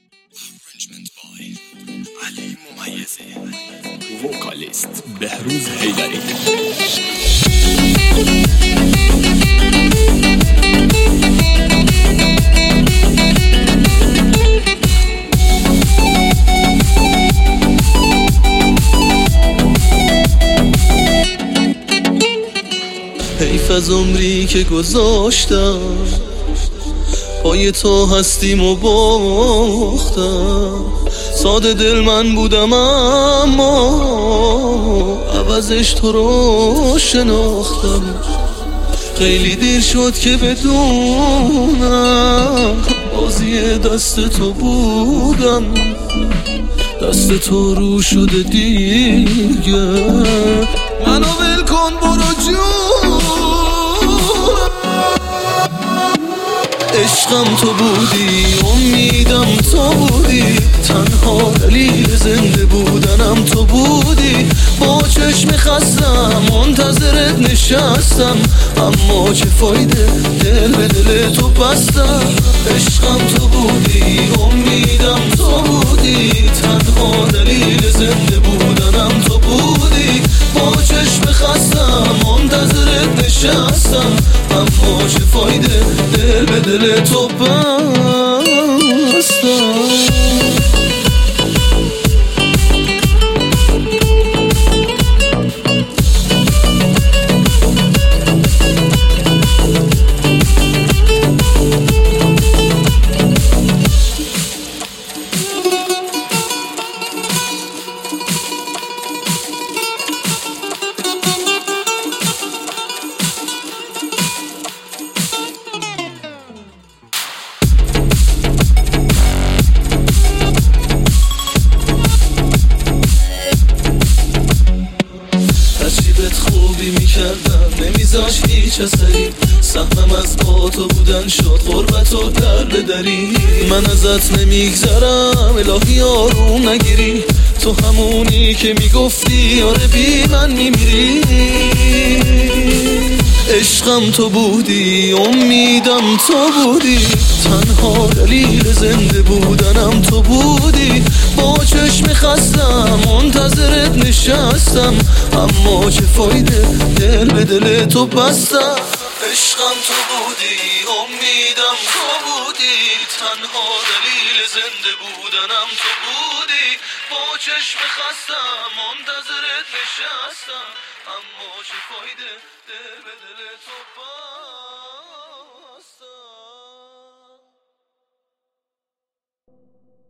Arrangement by علی ممیزی. وکالیست بهروز حیدری. حیف از عمری که گذاشتم پای تو هستیم و باختم. ساده دل من بودم اما عوضش تو رو شناختم. خیلی دیر شد که بدونم بازی دست تو بودم. دست تو رو شده دیگه، منو ول کن برو جون. عشقم تو بودی، امیدم تو بودی، تنها دلیل زنده بودنم تو بودی. با چشم خستم منتظرت نشستم، اما چه فایده دل به دل تو بستم. عشقم تو بودی، امیدم تو بودی، تنها دلیل زنده بودنم تو بودی. با چشم خستم منتظرت نشستم، اما چه فایده دل به دل تو بستم. خوبی میکردم نمیذاش هیچ اثری، سهمم از با تو بودن شد غربت و در دری. من ازت نمیگذرم الهی آروم نگیری، تو همونی که میگفتی آره بی من میمیری. عشقم تو بودی، امیدم تو بودی، تنها دلیل زنده بودنم تو بودی. با چشم خستم منتظرت نشستم، اما چه فایده دل به دل تو بستم. عشقم تو بودی، امیدم تو بودی، تنها دلیل زنده بودنم تو بودی. با چشم خستم منتظرت نشستم، اما چه فایده دل به دل تو بستم.